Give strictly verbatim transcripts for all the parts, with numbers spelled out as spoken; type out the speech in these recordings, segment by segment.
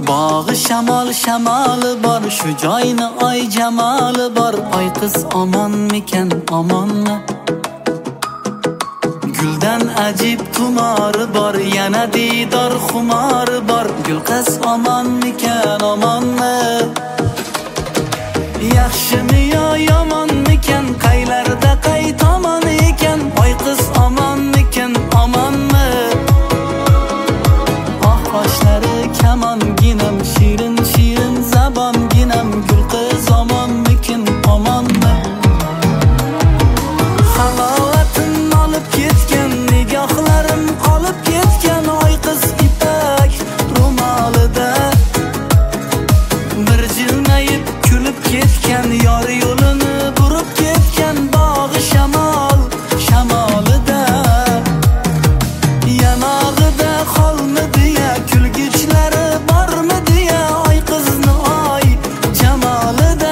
Bağı shamol shamoli bor, shu joyni oy jamoli bor. Oy qiz omon mikan, omonmi? Guldan ajib tumori bor, yana didor xumori bor. Gul qiz omon mikan, omonmi? Yaxshimi yo yomon mikan, qaylarda qay tomon ekan? Oy qiz omon mikan, omonmi? Ah qoshlari kamonginam, shirin shirin zabonginam. Gul qiz omon mikan, omonmi? Halovatim olib ketgan, nigohlarim qolib ketgan. Oy qiz ipak ro'molida bir jilmayib kulib ketgan. Yor yo'lini burib ketgan, bog'i shamol shamolida. Yanog'ida qolmidi ya, kulgichlari bormidi ya? Oy qizni oy jamolida.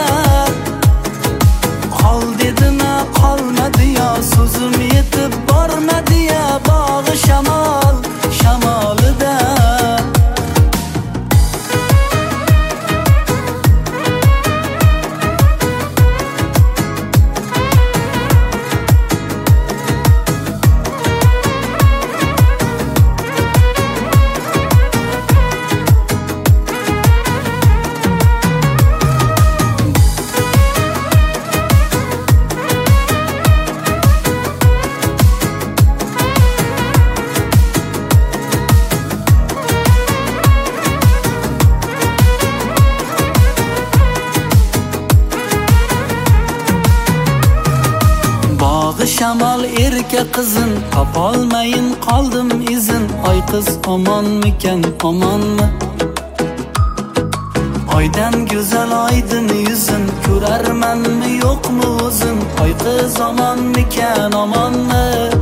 Qol dedima qolmadi ya, so'zim yetib bormadi ya? Bog'i shamol shamolida. Bog'i shamol erka qizin, topolmayin qoldim izin. Oy qiz omon mikan, omonmi? Oydan go'zal oydin yuzin, ko'rarmanmi yo'qmi o'zim? Oy qiz omon mikan, omonmi?